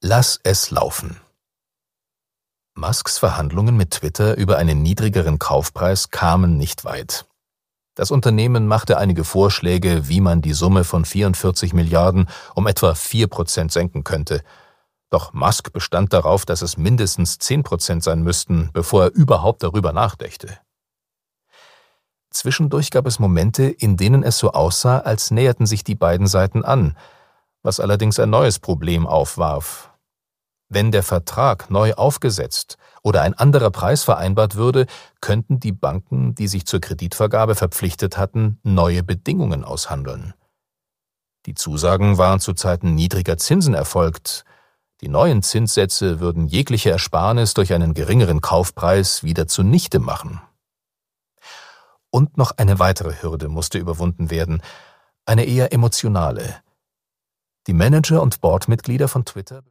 Lass es laufen. Musks Verhandlungen mit Twitter über einen niedrigeren Kaufpreis kamen nicht weit. Das Unternehmen machte einige Vorschläge, wie man die Summe von 44 Milliarden um etwa 4% senken könnte. Doch Musk bestand darauf, dass es mindestens 10% sein müssten, bevor er überhaupt darüber nachdächte. Zwischendurch gab es Momente, in denen es so aussah, als näherten sich die beiden Seiten an, was allerdings ein neues Problem aufwarf. Wenn der Vertrag neu aufgesetzt oder ein anderer Preis vereinbart würde, könnten die Banken, die sich zur Kreditvergabe verpflichtet hatten, neue Bedingungen aushandeln. Die Zusagen waren zu Zeiten niedriger Zinsen erfolgt. Die neuen Zinssätze würden jegliche Ersparnis durch einen geringeren Kaufpreis wieder zunichte machen. Und noch eine weitere Hürde musste überwunden werden, eine eher emotionale. Die Manager und Boardmitglieder von Twitter